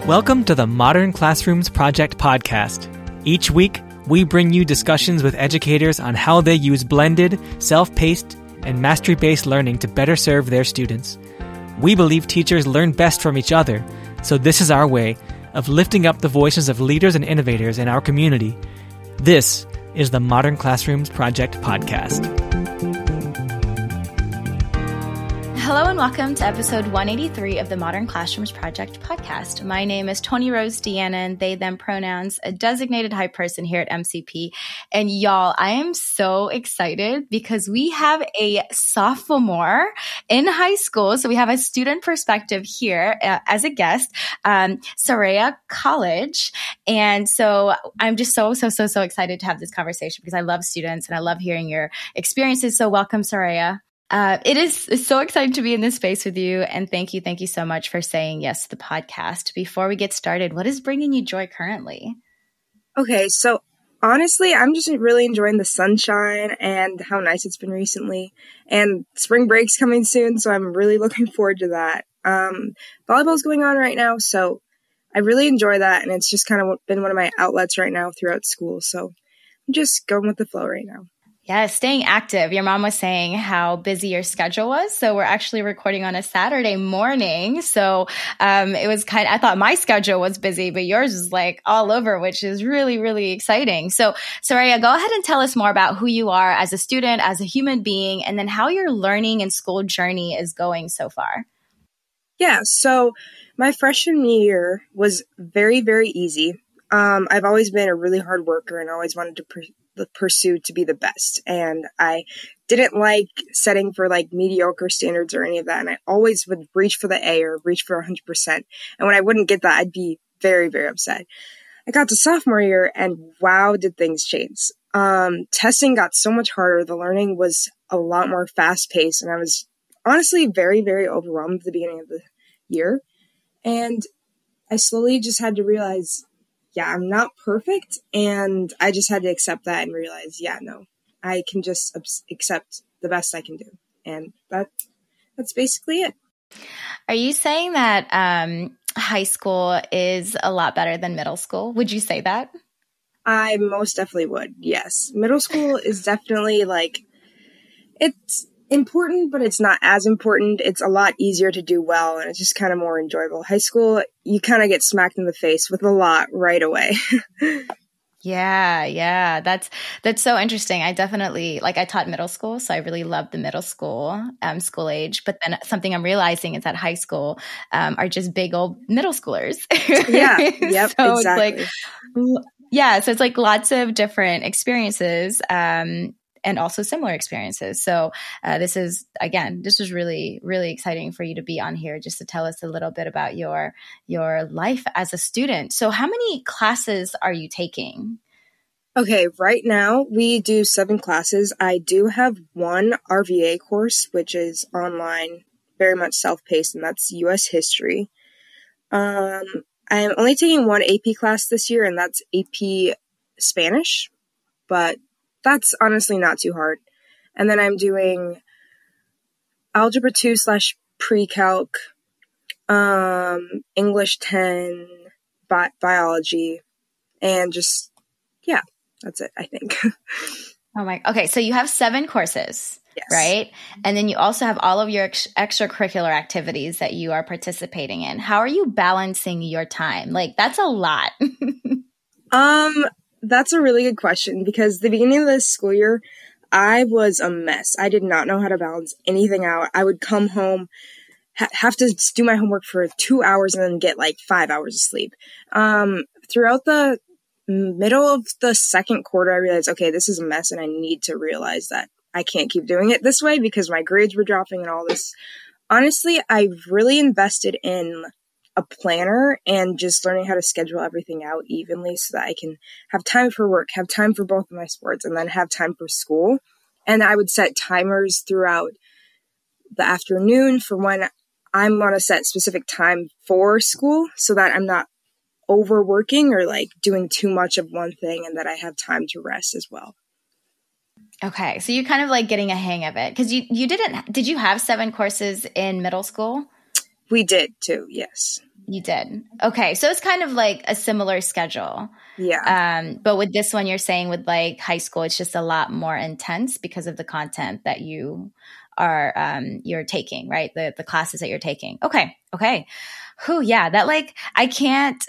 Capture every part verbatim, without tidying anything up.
Welcome to the Modern Classrooms Project podcast. Each week, we bring you discussions with educators on how they use blended, self-paced, and mastery-based learning to better serve their students. We believe teachers learn best from each other, so this is our way of lifting up the voices of leaders and innovators in our community. This is the Modern Classrooms Project podcast. Hello and welcome to episode one eighty-three of the Modern Classrooms Project podcast. My name is Tony Rose Deanna, they, them pronouns, a designated hype person here at M C P. And y'all, I am so excited because we have a sophomore in high school. So we have a student perspective here uh, as a guest, um, Soraya College. And so I'm just so, so, so, so excited to have this conversation because I love students and I love hearing your experiences. So welcome, Soraya. Uh, it is it's so exciting to be in this space with you. And thank you. Thank you so much for saying yes to the podcast. Before we get started, what is bringing you joy currently? Okay, so honestly, I'm just really enjoying the sunshine and how nice it's been recently. And spring break's coming soon, so I'm really looking forward to that. Um, volleyball's going on right now, so I really enjoy that. And it's just kind of been one of my outlets right now throughout school. So I'm just going with the flow right now. Yeah, staying active. Your mom was saying how busy your schedule was. So we're actually recording on a Saturday morning. So um, it was kind of, I thought my schedule was busy, but yours is like all over, which is really, really exciting. So Soraya, go ahead and tell us more about who you are as a student, as a human being, and then how your learning and school journey is going so far. Yeah, so my freshman year was very, very easy. Um, I've always been a really hard worker and always wanted to pr- pursue to be the best. And I didn't like setting for like mediocre standards or any of that. And I always would reach for the A or reach for one hundred percent. And when I wouldn't get that, I'd be very, very upset. I got to sophomore year and wow, did things change. Um, testing got so much harder. The learning was a lot more fast paced. And I was honestly very, very overwhelmed at the beginning of the year. And I slowly just had to realize, yeah, I'm not perfect, and I just had to accept that and realize, yeah, no, I can just accept the best I can do, and that that's basically it. Are you saying that um, high school is a lot better than middle school? Would you say that? I most definitely would, yes. Middle school is definitely, like, it's important, but it's not as important. It's a lot easier to do well, and it's just kind of more enjoyable. High school, you kind of get smacked in the face with a lot right away. Yeah, yeah. That's that's so interesting. I definitely, like I taught middle school, so I really loved the middle school, um, school age. But then something I'm realizing is that high school um, are just big old middle schoolers. Yeah, yep, so exactly. It's like, yeah, so it's like lots of different experiences. Um, and also similar experiences. So uh, this is, again, this was really, really exciting for you to be on here just to tell us a little bit about your, your life as a student. So how many classes are you taking? Okay, right now we do seven classes. I do have one R V A course, which is online, very much self-paced, and that's U S history. Um, I'm only taking one A P class this year, and that's A P Spanish, but that's honestly not too hard. And then I'm doing Algebra two slash Pre-Calc, um, English ten, bi- Biology, and just, yeah, that's it, I think. Oh my, okay. So you have seven courses, yes. Right? And then you also have all of your ex- extracurricular activities that you are participating in. How are you balancing your time? Like, that's a lot. um, That's a really good question because the beginning of this school year, I was a mess. I did not know how to balance anything out. I would come home, ha- have to do my homework for two hours and then get like five hours of sleep. Um, throughout the middle of the second quarter, I realized, okay, this is a mess and I need to realize that I can't keep doing it this way because my grades were dropping and all this. Honestly, I really invested in a planner and just learning how to schedule everything out evenly so that I can have time for work, have time for both of my sports, and then have time for school. And I would set timers throughout the afternoon for when I want to set specific time for school so that I'm not overworking or like doing too much of one thing and that I have time to rest as well. Okay. So you're kind of like getting a hang of it because you, you didn't, did you have seven courses in middle school? We did too, yes. You did. Okay. So it's kind of like a similar schedule. Yeah. Um, but with this one, you're saying with like high school, it's just a lot more intense because of the content that you are, um, you're taking, right? The, the classes that you're taking. Okay. Okay. Whew, yeah. That like, I can't,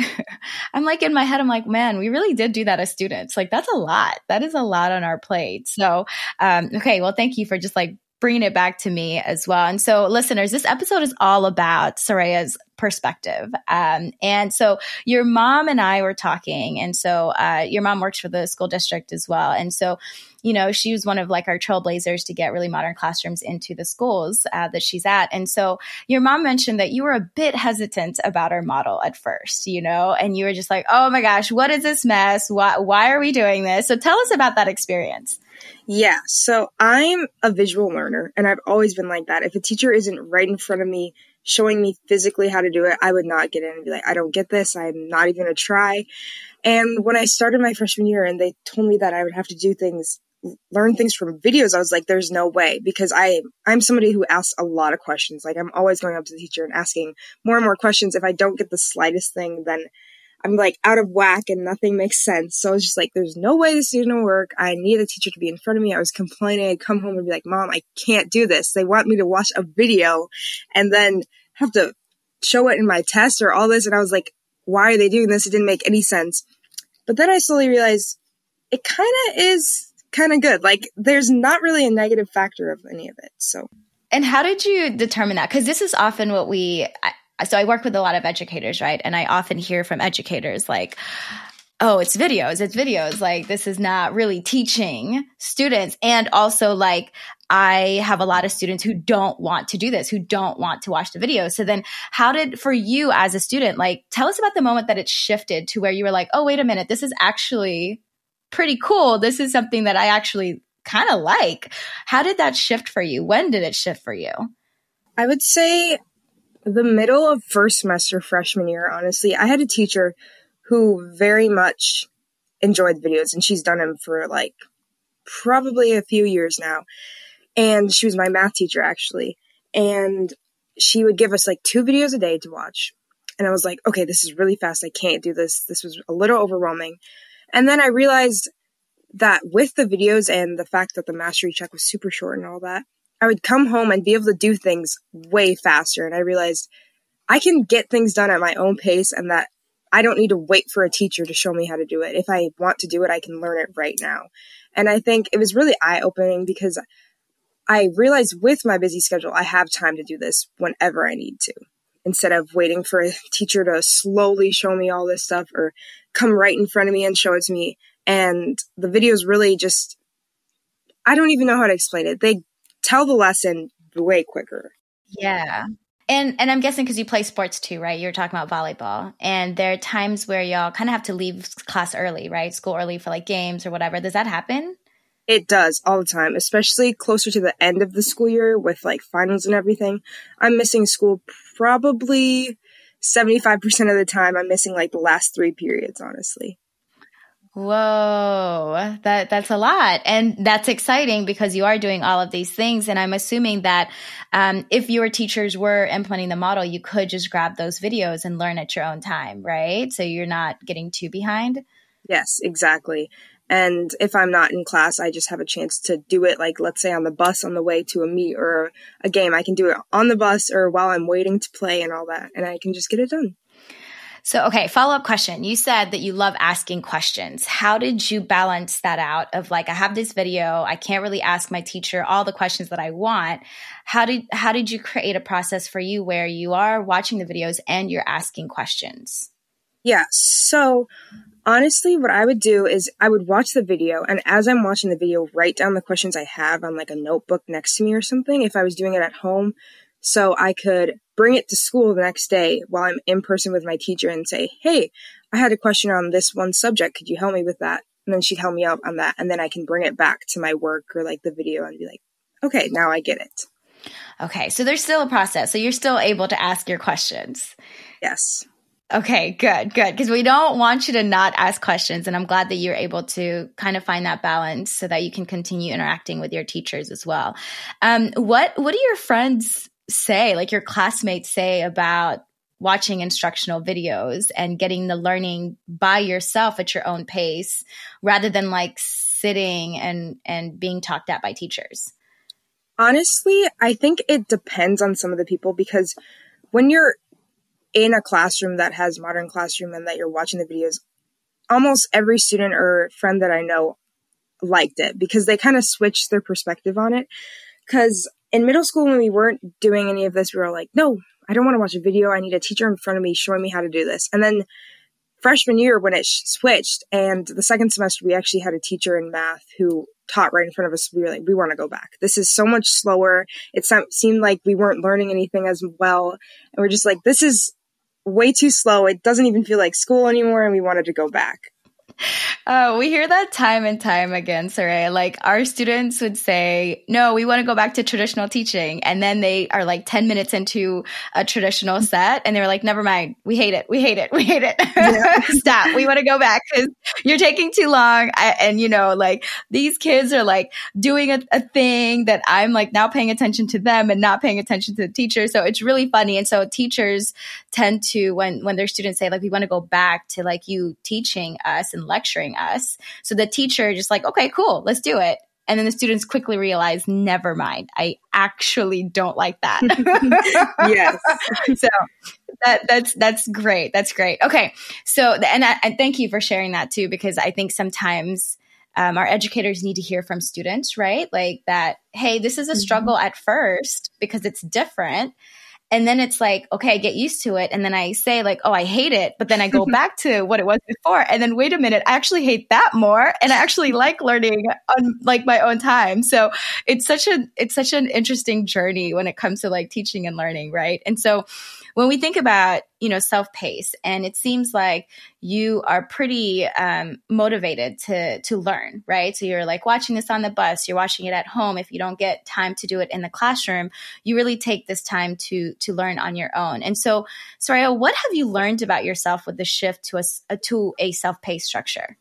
I'm like in my head, I'm like, man, we really did do that as students. Like that's a lot. That is a lot on our plate. So, um, okay. Well, thank you for just like bringing it back to me as well. And so listeners, this episode is all about Soraya's perspective. Um, and so your mom and I were talking, and so uh, your mom works for the school district as well. And so, you know, she was one of like our trailblazers to get really modern classrooms into the schools uh, that she's at. And so your mom mentioned that you were a bit hesitant about our model at first, you know, and you were just like, oh my gosh, what is this mess? Why, why are we doing this? So tell us about that experience. Yeah, so I'm a visual learner, and I've always been like that. If a teacher isn't right in front of me, showing me physically how to do it, I would not get in and be like, I don't get this. I'm not even going to try. And when I started my freshman year and they told me that I would have to do things, learn things from videos, I was like, there's no way, because I, I'm somebody who asks a lot of questions. Like I'm always going up to the teacher and asking more and more questions. If I don't get the slightest thing, then I'm like out of whack and nothing makes sense. So I was just like, there's no way this is going to work. I need the teacher to be in front of me. I was complaining. I'd come home and be like, Mom, I can't do this. They want me to watch a video and then have to show it in my test or all this. And I was like, why are they doing this? It didn't make any sense. But then I slowly realized it kind of is kind of good. Like there's not really a negative factor of any of it. So. And how did you determine that? Because this is often what we, I, so I work with a lot of educators, right? And I often hear from educators like, oh, it's videos, it's videos. Like this is not really teaching students. And also like, I have a lot of students who don't want to do this, who don't want to watch the video. So then how did, for you as a student, like tell us about the moment that it shifted to where you were like, oh, wait a minute, this is actually pretty cool. This is something that I actually kind of like. How did that shift for you? When did it shift for you? I would say the middle of first semester freshman year, honestly. I had a teacher who very much enjoyed videos, and she's done them for like probably a few years now. And she was my math teacher, actually. And she would give us like two videos a day to watch. And I was like, okay, this is really fast. I can't do this. This was a little overwhelming. And then I realized that with the videos and the fact that the mastery check was super short and all that, I would come home and be able to do things way faster. And I realized I can get things done at my own pace and that I don't need to wait for a teacher to show me how to do it. If I want to do it, I can learn it right now. And I think it was really eye-opening because I realized with my busy schedule, I have time to do this whenever I need to, instead of waiting for a teacher to slowly show me all this stuff or come right in front of me and show it to me. And the videos really just, I don't even know how to explain it. They tell the lesson way quicker. Yeah. And and I'm guessing because you play sports too, right? You're talking about volleyball. And there are times where y'all kind of have to leave class early, right? School early for like games or whatever. Does that happen? It does all the time, especially closer to the end of the school year with like finals and everything. I'm missing school probably seventy-five percent of the time. I'm missing like the last three periods, honestly. Whoa, that that's a lot. And that's exciting because you are doing all of these things. And I'm assuming that um, if your teachers were implementing the model, you could just grab those videos and learn at your own time, right? So you're not getting too behind. Yes, exactly. And if I'm not in class, I just have a chance to do it, like, let's say on the bus on the way to a meet or a game. I can do it on the bus or while I'm waiting to play and all that, and I can just get it done. So, okay, follow-up question. You said that you love asking questions. How did you balance that out of like, I have this video, I can't really ask my teacher all the questions that I want. How did how did you create a process for you where you are watching the videos and you're asking questions? Yeah, so honestly, what I would do is I would watch the video, and as I'm watching the video, write down the questions I have on like a notebook next to me or something if I was doing it at home, so I could bring it to school the next day while I'm in person with my teacher and say, hey, I had a question on this one subject. Could you help me with that? And then she'd help me out on that, and then I can bring it back to my work or like the video and be like, okay, now I get it. Okay, so there's still a process. So you're still able to ask your questions. Yes. Okay, good, good. Because we don't want you to not ask questions. And I'm glad that you're able to kind of find that balance so that you can continue interacting with your teachers as well. Um, what what do your friends say, like your classmates say about watching instructional videos and getting the learning by yourself at your own pace rather than like sitting and, and being talked at by teachers? Honestly, I think it depends on some of the people, because when you're in a classroom that has Modern Classroom and that you're watching the videos, almost every student or friend that I know liked it because they kind of switched their perspective on it. Because in middle school, when we weren't doing any of this, we were like, no, I don't want to watch a video. I need a teacher in front of me showing me how to do this. And then freshman year, when it sh- switched, and the second semester, we actually had a teacher in math who taught right in front of us. We were like, we want to go back. This is so much slower. It seemed like we weren't learning anything as well. And we're just like, this is way too slow. It doesn't even feel like school anymore. And we wanted to go back. Uh, we hear that time and time again, Soraya. Like our students would say, no, we want to go back to traditional teaching. And then they are like ten minutes into a traditional set and they're like, never mind. We hate it. We hate it. We hate it. Yeah. Stop. We want to go back because you're taking too long. I, and you know, like these kids are like doing a, a thing that I'm like now paying attention to them and not paying attention to the teacher. So it's really funny. And so teachers tend to, when, when their students say like, we want to go back to like you teaching us and lecturing us. So the teacher just like, okay, cool, let's do it. And then the students quickly realize, never mind, I actually don't like that. Yes. So that that's that's great. That's great. Okay. So and, I, and thank you for sharing that too, because I think sometimes um, our educators need to hear from students, right? Like that, hey, this is a struggle mm-hmm. at first because it's different. And then it's like, okay, I get used to it. And then I say like, oh, I hate it. But then I go back to what it was before. And then wait a minute, I actually hate that more. And I actually like learning on like my own time. So it's such a, it's such an interesting journey when it comes to like teaching and learning. Right. And so when we think about, you know, self-paced, and it seems like you are pretty um, motivated to to learn, right? So you're like watching this on the bus, you're watching it at home. If you don't get time to do it in the classroom, you really take this time to to learn on your own. And so, Soraya, what have you learned about yourself with the shift to a to a self-paced structure?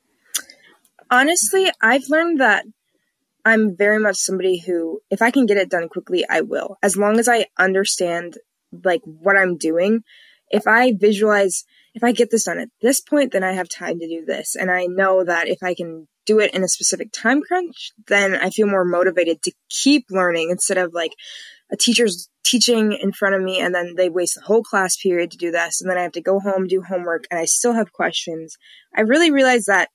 Honestly, I've learned that I'm very much somebody who, if I can get it done quickly, I will, as long as I understand like what I'm doing. If I visualize, if I get this done at this point, then I have time to do this. And I know that if I can do it in a specific time crunch, then I feel more motivated to keep learning instead of like a teacher's teaching in front of me and then they waste the whole class period to do this. And then I have to go home, do homework, and I still have questions. I really realized that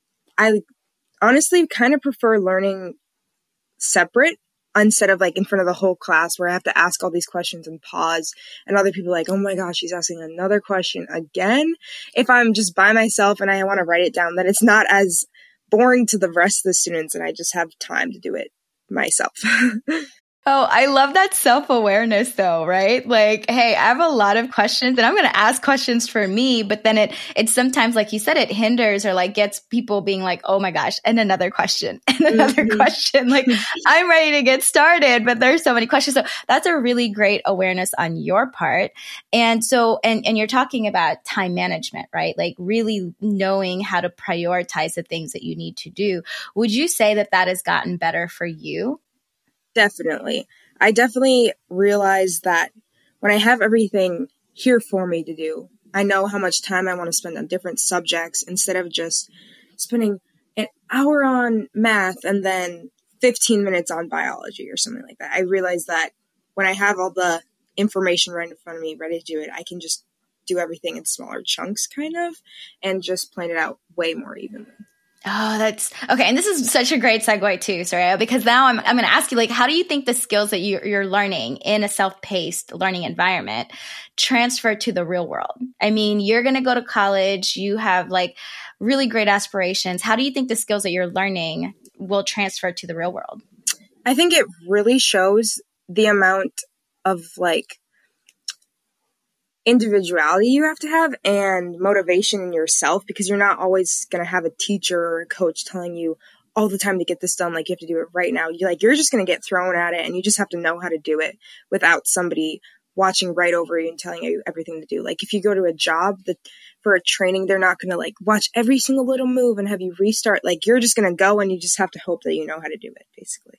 I honestly kind of prefer learning separate instead of like in front of the whole class where I have to ask all these questions and pause and other people are like, oh my gosh, she's asking another question again. If I'm just by myself and I want to write it down, then it's not as boring to the rest of the students and I just have time to do it myself. Oh, I love that self-awareness though, right? Like, hey, I have a lot of questions and I'm going to ask questions for me, but then it, it sometimes, like you said, it hinders or like gets people being like, oh my gosh, and another question and another mm-hmm. question. Like I'm ready to get started, but there's so many questions. So that's a really great awareness on your part. And so, and, and you're talking about time management, right? Like really knowing how to prioritize the things that you need to do. Would you say that that has gotten better for you? Definitely. I definitely realize that when I have everything here for me to do, I know how much time I want to spend on different subjects instead of just spending an hour on math and then fifteen minutes on biology or something like that. I realize that when I have all the information right in front of me, ready to do it, I can just do everything in smaller chunks kind of and just plan it out way more evenly. Oh, that's okay. And this is such a great segue too, Soraya, because now I'm, I'm going to ask you, like, how do you think the skills that you, you're learning in a self-paced learning environment transfer to the real world? I mean, you're going to go to college, you have like really great aspirations. How do you think the skills that you're learning will transfer to the real world? I think it really shows the amount of like individuality you have to have and motivation in yourself, because you're not always going to have a teacher or a coach telling you all the time to get this done. Like you have to do it right now. You're like, you're just going to get thrown at it and you just have to know how to do it without somebody watching right over you and telling you everything to do. Like if you go to a job that for a training, they're not going to like watch every single little move and have you restart. Like you're just going to go and you just have to hope that you know how to do it basically.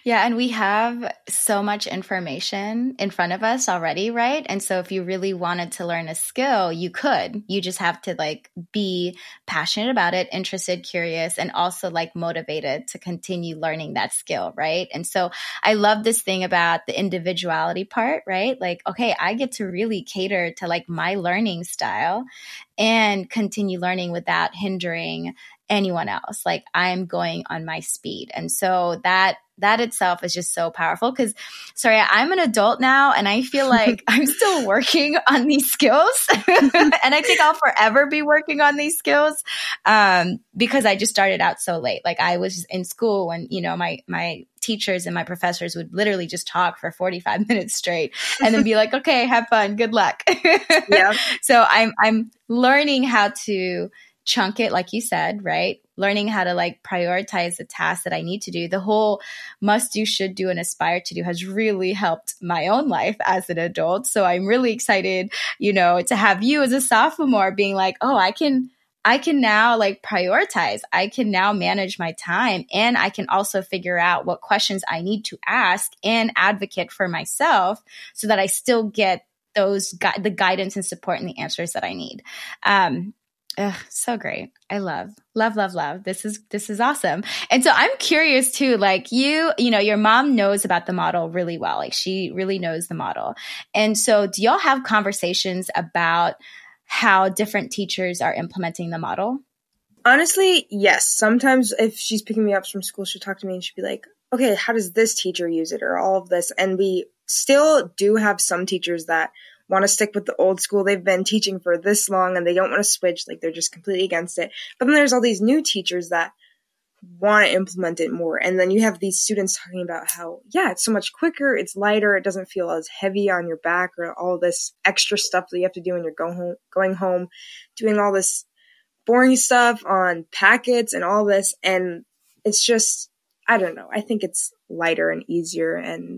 Yeah, and we have so much information in front of us already, right? And so if you really wanted to learn a skill, you could. You just have to like be passionate about it, interested, curious, and also like motivated to continue learning that skill, right? And so I love this thing about the individuality part, right? Like, okay, I get to really cater to like my learning style and continue learning without hindering anyone else. Like I'm going on my speed. And so that that itself is just so powerful because, sorry, I'm an adult now and I feel like I'm still working on these skills. And I think I'll forever be working on these skills um, because I just started out so late. Like I was in school when, you know, my my teachers and my professors would literally just talk for forty-five minutes straight and then be like, okay, have fun. Good luck. Yeah. So I'm I'm learning how to chunk it, like you said, right? Learning how to like prioritize the tasks that I need to do. The whole must do, should do, and aspire to do has really helped my own life as an adult. So I'm really excited, you know, to have you as a sophomore being like, oh, I can, I can now like prioritize. I can now manage my time, and I can also figure out what questions I need to ask and advocate for myself so that I still get those gu- the guidance and support and the answers that I need. Um, Ugh, so great. I love, love, love, love. This is, this is awesome. And so I'm curious too, like you, you know, your mom knows about the model really well. Like she really knows the model. And so do y'all have conversations about how different teachers are implementing the model? Honestly, yes. Sometimes if she's picking me up from school, she'll talk to me and she'll be like, okay, how does this teacher use it or all of this? And we still do have some teachers that want to stick with the old school. They've been teaching for this long and they don't want to switch. Like they're just completely against it. But then there's all these new teachers that want to implement it more. And then you have these students talking about how, yeah, it's so much quicker. It's lighter. It doesn't feel as heavy on your back or all this extra stuff that you have to do when you're going home, going home, doing all this boring stuff on packets and all this. And it's just, I don't know. I think it's lighter and easier and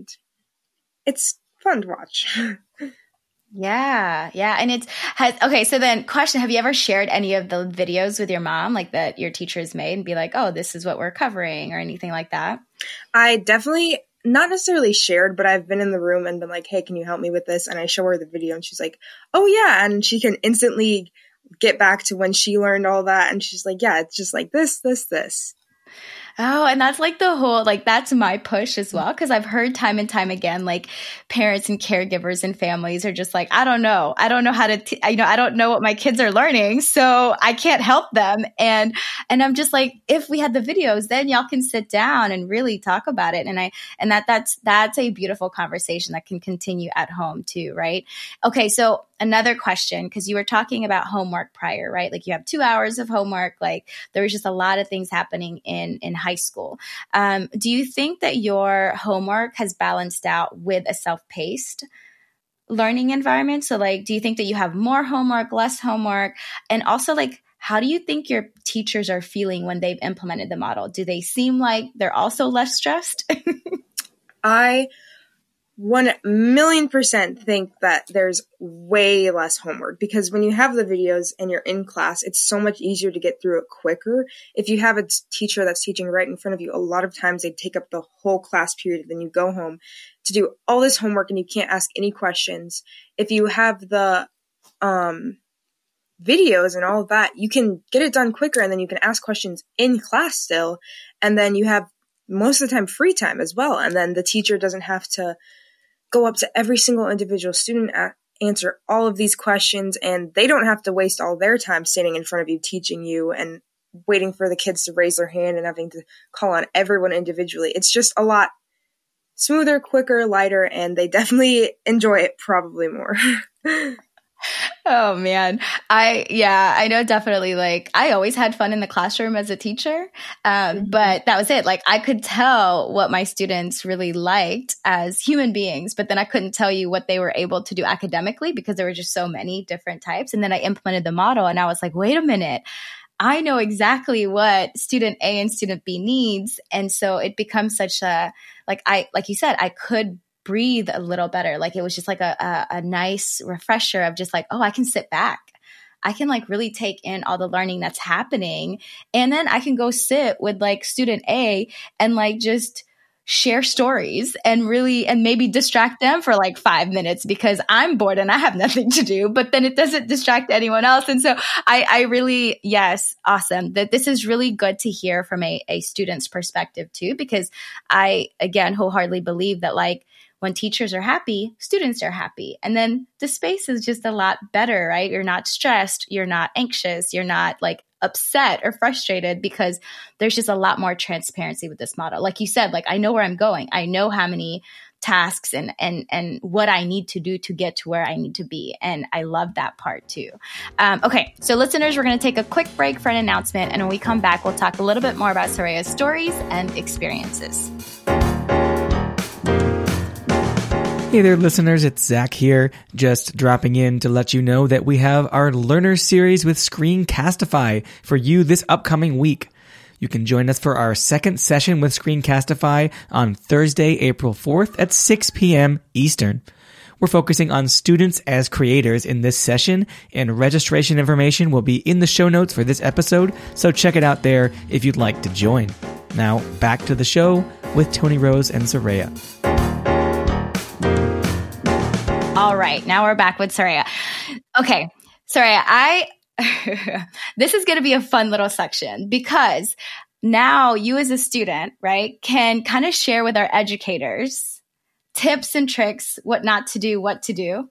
it's fun to watch. Yeah. Yeah. And it's has, okay. So then question, have you ever shared any of the videos with your mom, like that your teachers made and be like, oh, this is what we're covering or anything like that? I definitely not necessarily shared, but I've been in the room and been like, hey, can you help me with this? And I show her the video and she's like, oh yeah. And she can instantly get back to when she learned all that. And she's like, yeah, it's just like this, this, this. Oh, and that's like the whole, like, that's my push as well. Cause I've heard time and time again, like parents and caregivers and families are just like, I don't know. I don't know how to, t- you know, I don't know what my kids are learning. So I can't help them. And, and I'm just like, if we had the videos, then y'all can sit down and really talk about it. And I, and that, that's, that's a beautiful conversation that can continue at home too. Right. Okay. So another question, cause you were talking about homework prior, right? Like you have two hours of homework. Like there was just a lot of things happening in, in high school. Um, do you think that your homework has balanced out with a self-paced learning environment? So like, do you think that you have more homework, less homework? And also like, how do you think your teachers are feeling when they've implemented the model? Do they seem like they're also less stressed? I one million percent think that there's way less homework because when you have the videos and you're in class, it's so much easier to get through it quicker. If you have a t- teacher that's teaching right in front of you, a lot of times they take up the whole class period. Then you go home to do all this homework and you can't ask any questions. If you have the um, videos and all of that, you can get it done quicker and then you can ask questions in class still. And then you have most of the time free time as well. And then the teacher doesn't have to go up to every single individual student, a- answer all of these questions, and they don't have to waste all their time standing in front of you teaching you and waiting for the kids to raise their hand and having to call on everyone individually. It's just a lot smoother, quicker, lighter, and they definitely enjoy it probably more. Oh man. I, yeah, I know definitely like I always had fun in the classroom as a teacher. Um, mm-hmm. But that was it. Like I could tell what my students really liked as human beings, but then I couldn't tell you what they were able to do academically because there were just so many different types. And then I implemented the model and I was like, wait a minute. I know exactly what student A and student B needs. And so it becomes such a, like I, like you said, I could breathe a little better. Like it was just like a, a, a nice refresher of just like, oh, I can sit back. I can like really take in all the learning that's happening. And then I can go sit with like student A and like just share stories and really, and maybe distract them for like five minutes because I'm bored and I have nothing to do, but then it doesn't distract anyone else. And so I, I really, yes, awesome. That this is really good to hear from a, a student's perspective too, because I, again, wholeheartedly believe that like, when teachers are happy, students are happy. And then the space is just a lot better, right? You're not stressed. You're not anxious. You're not like upset or frustrated because there's just a lot more transparency with this model. Like you said, like I know where I'm going. I know how many tasks and and and what I need to do to get to where I need to be. And I love that part too. Um, okay, so listeners, we're going to take a quick break for an announcement. And when we come back, we'll talk a little bit more about Soraya's stories and experiences. Hey there, listeners. It's Zach here, just dropping in to let you know that we have our Learner Series with Screencastify for you this upcoming week. You can join us for our second session with Screencastify on Thursday, April fourth at six p.m. Eastern. We're focusing on students as creators in this session, and registration information will be in the show notes for this episode, so check it out there if you'd like to join. Now, back to the show with Tony Rose and Soraya. All right, now we're back with Soraya. Okay, Soraya, I this is going to be a fun little section because now you as a student, right, can kind of share with our educators tips and tricks, what not to do, what to do.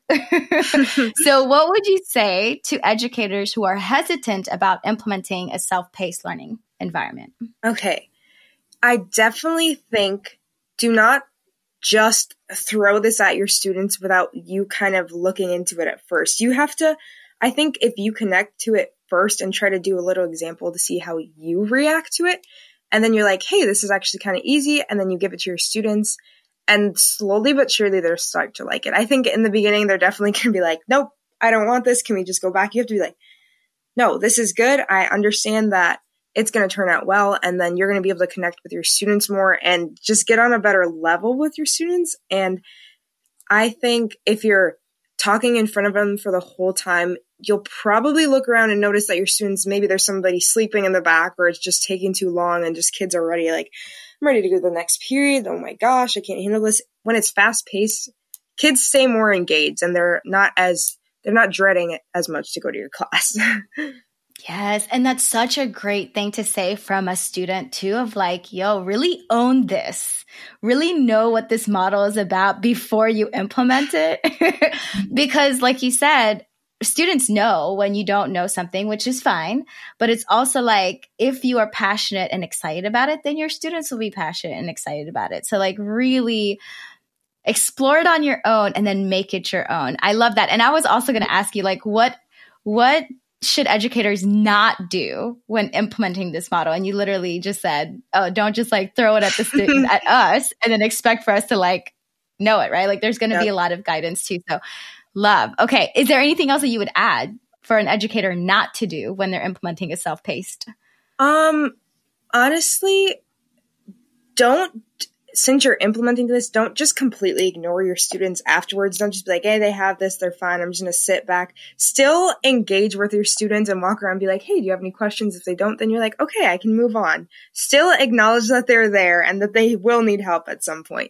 So what would you say to educators who are hesitant about implementing a self-paced learning environment? Okay, I definitely think do not just throw this at your students without you kind of looking into it at first. You have to, I think if you connect to it first and try to do a little example to see how you react to it, and then you're like, hey, this is actually kind of easy, and then you give it to your students, and slowly but surely they'll start to like it. I think in the beginning, they're definitely going to be like, nope, I don't want this. Can we just go back? You have to be like, no, this is good. I understand that it's going to turn out well, and then you're going to be able to connect with your students more and just get on a better level with your students. And I think if you're talking in front of them for the whole time, you'll probably look around and notice that your students, maybe there's somebody sleeping in the back or it's just taking too long and just kids are already like, I'm ready to go to the next period. Oh my gosh, I can't handle this. When it's fast paced, kids stay more engaged and they're not as, they're not dreading it as much to go to your class. Yes. And that's such a great thing to say from a student too, of like, yo, really own this, really know what this model is about before you implement it. Because like you said, students know when you don't know something, which is fine. But it's also like, if you are passionate and excited about it, then your students will be passionate and excited about it. So like really explore it on your own and then make it your own. I love that. And I was also going to ask you, like, what, what, should educators not do when implementing this model? And you literally just said, oh, don't just like throw it at the student, at us and then expect for us to like know it, right? Like there's going to yep. be a lot of guidance too. So love. Okay. Is there anything else that you would add for an educator not to do when they're implementing a self-paced? Um, honestly, don't, since you're implementing this, don't just completely ignore your students afterwards. Don't just be like, hey, they have this, they're fine, I'm just going to sit back. Still engage with your students and walk around and be like, hey, do you have any questions? If they don't, then you're like, okay, I can move on. Still acknowledge that they're there and that they will need help at some point.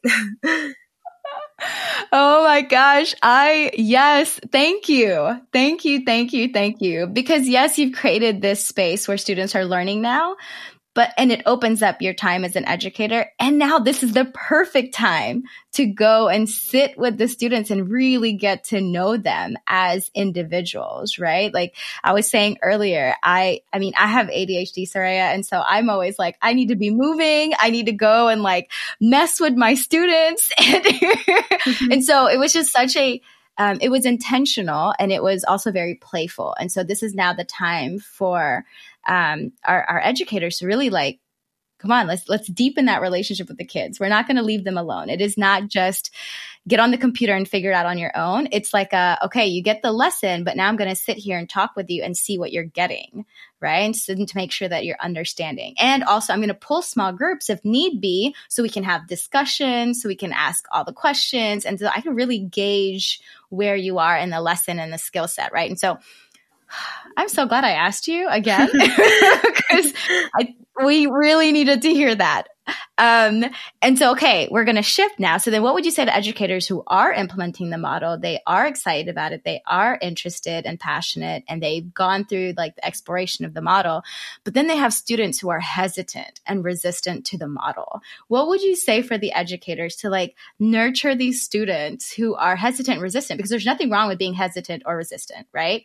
Oh my gosh. I, yes. Thank you. Thank you. Thank you. Thank you. Because yes, you've created this space where students are learning now. But, and it opens up your time as an educator. And now this is the perfect time to go and sit with the students and really get to know them as individuals, right? Like I was saying earlier, I, I mean, I have A D H D, Soraya. And so I'm always like, I need to be moving. I need to go and like mess with my students. And, mm-hmm. and so it was just such a, Um, it was intentional and it was also very playful. And so this is now the time for um, our, our educators to really like, come on, let's let's deepen that relationship with the kids. We're not going to leave them alone. It is not just get on the computer and figure it out on your own. It's like, a, okay, you get the lesson, but now I'm going to sit here and talk with you and see what you're getting, right? So to make sure that you're understanding. And also I'm going to pull small groups if need be, so we can have discussions, so we can ask all the questions. And so I can really gauge where you are in the lesson and the skill set, right? And so I'm so glad I asked you again because we really needed to hear that. Um, and so, okay, we're going to shift now. So then what would you say to educators who are implementing the model? They are excited about it. They are interested and passionate, and they've gone through like the exploration of the model, but then they have students who are hesitant and resistant to the model. What would you say for the educators to like nurture these students who are hesitant and resistant? Because there's nothing wrong with being hesitant or resistant, right?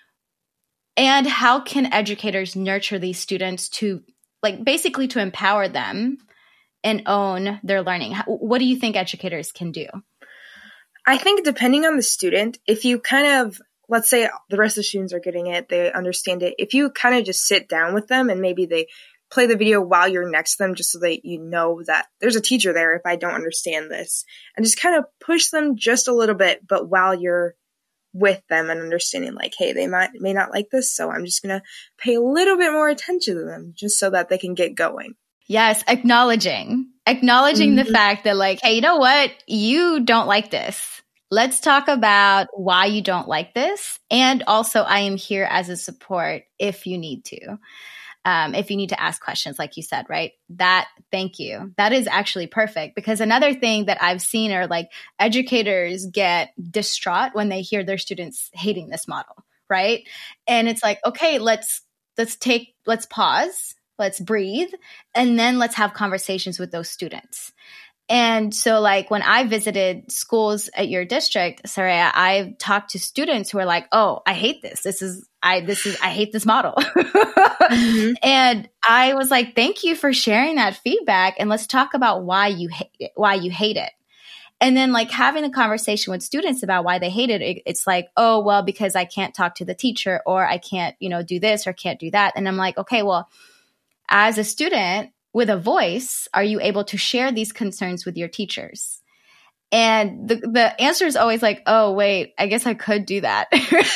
And how can educators nurture these students to like basically to empower them and own their learning? What do you think educators can do? I think depending on the student, if you kind of, let's say the rest of the students are getting it, they understand it. If you kind of just sit down with them and maybe they play the video while you're next to them, just so that you know that there's a teacher there if I don't understand this, and just kind of push them just a little bit, but while you're with them and understanding like, hey, they might may not like this, so I'm just going to pay a little bit more attention to them just so that they can get going. Yes, acknowledging, acknowledging mm-hmm. the fact that like, hey, you know what? You don't like this. Let's talk about why you don't like this. And also, I am here as a support if you need to. Um, if you need to ask questions, like you said, right? That, thank you. That is actually perfect, because another thing that I've seen are like educators get distraught when they hear their students hating this model, right? And it's like, okay, let's, let's take, let's pause, let's breathe, and then let's have conversations with those students. And so like when I visited schools at your district, Saraya, I've talked to students who are like, oh, I hate this. This is, I, this is, I hate this model. mm-hmm. And I was like, thank you for sharing that feedback. And let's talk about why you hate it, why you hate it. And then like having a conversation with students about why they hate it. it. It's like, oh, well, because I can't talk to the teacher, or I can't, you know, do this or can't do that. And I'm like, okay, well, as a student with a voice, are you able to share these concerns with your teachers? And the, the answer is always like, oh, wait, I guess I could do that.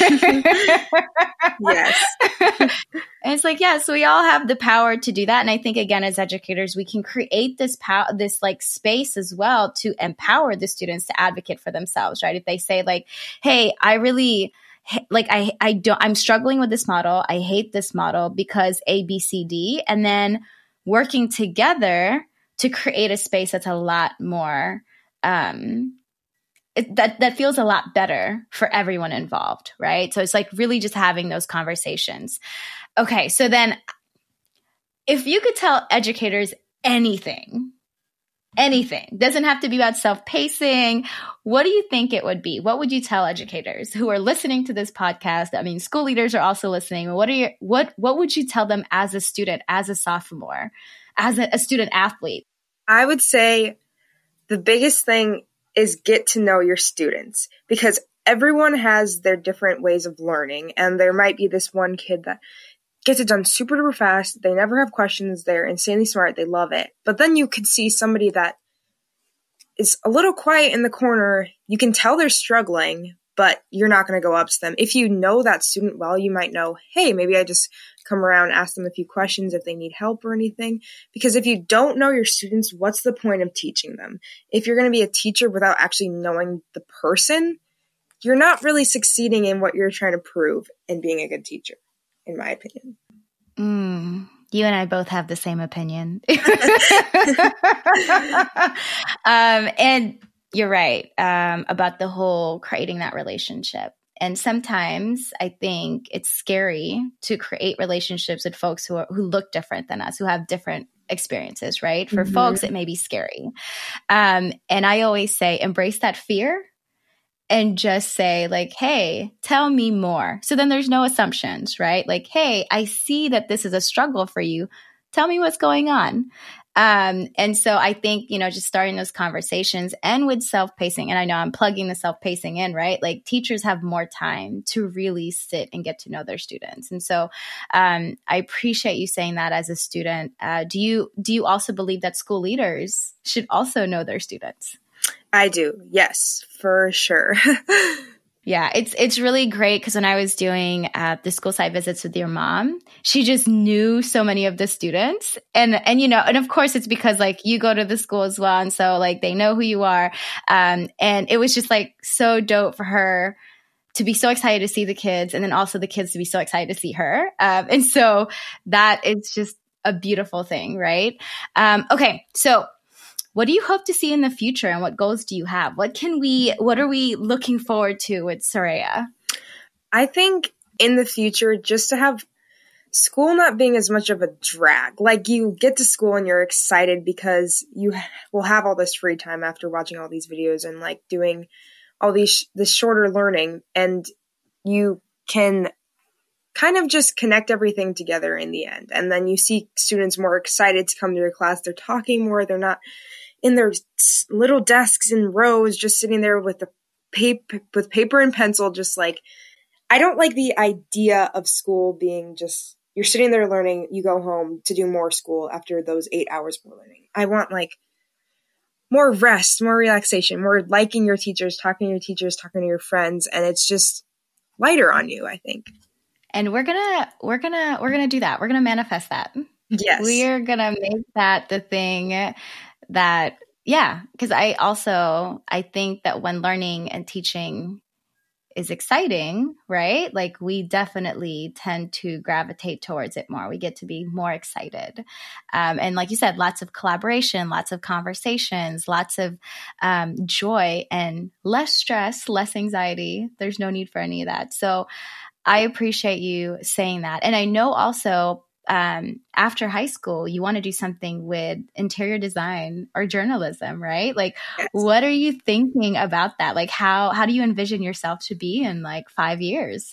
Yes. And it's like, yes, we all have the power to do that. And I think, again, as educators, we can create this power, this like space as well to empower the students to advocate for themselves, right? If they say like, hey, I really like, I, I don't, I'm struggling with this model. I hate this model because A, B, C, D. And then working together to create a space that's a lot more, um, it, that, that feels a lot better for everyone involved, right? So it's like really just having those conversations. Okay, so then if you could tell educators anything, anything, doesn't have to be about self-pacing, what do you think it would be? What would you tell educators who are listening to this podcast? I mean, school leaders are also listening. What are your, what, what would you tell them as a student, as a sophomore, as a, a student athlete? I would say the biggest thing is get to know your students, because everyone has their different ways of learning. And there might be this one kid that gets it done super duper fast. They never have questions. They're insanely smart. They love it. But then you could see somebody that is a little quiet in the corner. You can tell they're struggling, but you're not going to go up to them. If you know that student well, you might know, hey, maybe I just come around, ask them a few questions if they need help or anything. Because if you don't know your students, what's the point of teaching them? If you're going to be a teacher without actually knowing the person, you're not really succeeding in what you're trying to prove in being a good teacher, in my opinion. Mm, you and I both have the same opinion. um, and you're right um, about the whole creating that relationship. And sometimes I think it's scary to create relationships with folks who are, who look different than us, who have different experiences, right? For mm-hmm. folks, it may be scary. Um, and I always say, embrace that fear and just say like, hey, tell me more. So then there's no assumptions, right? Like, hey, I see that this is a struggle for you. Tell me what's going on. Um, and so I think, you know, just starting those conversations and with self-pacing, and I know I'm plugging the self-pacing in, right? Like teachers have more time to really sit and get to know their students. And so um, I appreciate you saying that as a student. Uh, do you, do you also believe that school leaders should also know their students? I do. Yes, for sure. Yeah, it's it's really great because when I was doing uh, the school site visits with your mom, she just knew so many of the students. And, and you know, and of course it's because like you go to the school as well. And so like they know who you are. Um, and it was just like so dope for her to be so excited to see the kids, and then also the kids to be so excited to see her. Um, and so that is just a beautiful thing, right? Um, okay, so what do you hope to see in the future, and what goals do you have? What can we, what are we looking forward to with Soraya? I think in the future, just to have school not being as much of a drag. Like, you get to school and you're excited because you will have all this free time after watching all these videos and like doing all these this shorter learning, and you can kind of just connect everything together in the end. And then you see students more excited to come to your class. They're talking more. They're not in their little desks in rows, just sitting there with the paper, with paper and pencil. Just like, I don't like the idea of school being just, you're sitting there learning, you go home to do more school after those eight hours more learning. I want like more rest, more relaxation, more liking your teachers, talking to your teachers, talking to your friends. And it's just lighter on you, I think. And we're gonna we're gonna we're gonna do that. We're gonna manifest that. Yes, we're gonna make that the thing that yeah. Because I also I think that when learning and teaching is exciting, right? Like, we definitely tend to gravitate towards it more. We get to be more excited, um, and like you said, lots of collaboration, lots of conversations, lots of um, joy, and less stress, less anxiety. There's no need for any of that. So I appreciate you saying that. And I know also um, after high school, you want to do something with interior design or journalism, right? Like, yes. What are you thinking about that? Like, how, how do you envision yourself to be in like five years?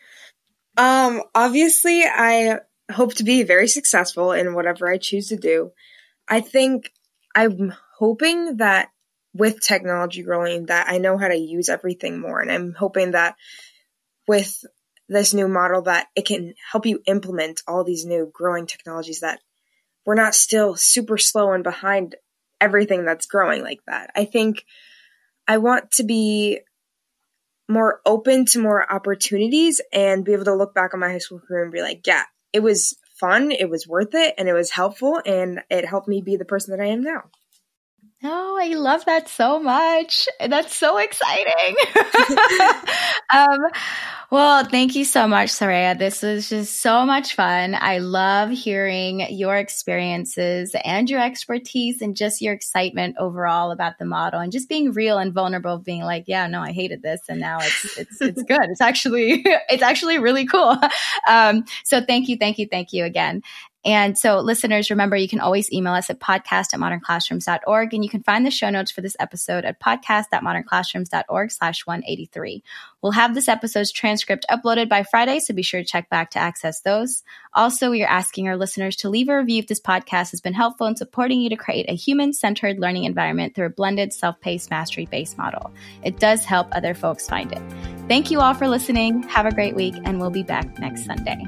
Um, obviously, I hope to be very successful in whatever I choose to do. I think I'm hoping that with technology growing, that I know how to use everything more. And I'm hoping that with this new model, that it can help you implement all these new growing technologies, that we're not still super slow and behind everything that's growing like that. I think I want to be more open to more opportunities and be able to look back on my high school career and be like, yeah, it was fun, it was worth it, and it was helpful, and it helped me be the person that I am now. Oh, I love that so much. That's so exciting. um, well, thank you so much, Soraya. This was just so much fun. I love hearing your experiences and your expertise and just your excitement overall about the model, and just being real and vulnerable, being like, yeah, no, I hated this, and now it's it's it's good. It's actually it's actually really cool. Um, so thank you, thank you, thank you again. And so listeners, remember, you can always email us at podcast at modernclassrooms dot org. And you can find the show notes for this episode at podcast dot modernclassrooms dot org slash one eighty-three. We'll have this episode's transcript uploaded by Friday, so be sure to check back to access those. Also, we are asking our listeners to leave a review if this podcast has been helpful in supporting you to create a human-centered learning environment through a blended, self-paced, mastery-based model. It does help other folks find it. Thank you all for listening. Have a great week, and we'll be back next Sunday.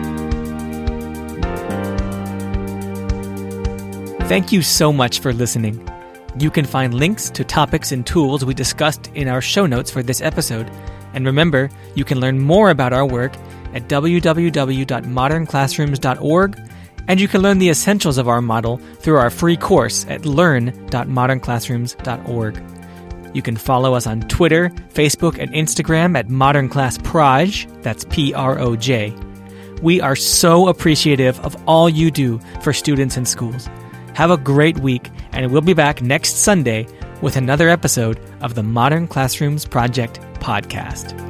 Thank you so much for listening. You can find links to topics and tools we discussed in our show notes for this episode. And remember, you can learn more about our work at w w w dot modern classrooms dot org, and you can learn the essentials of our model through our free course at learn dot modern classrooms dot org. You can follow us on Twitter, Facebook, and Instagram at Modern Class Proj, that's P R O J. We are so appreciative of all you do for students and schools. Have a great week, and we'll be back next Sunday with another episode of the Modern Classrooms Project podcast.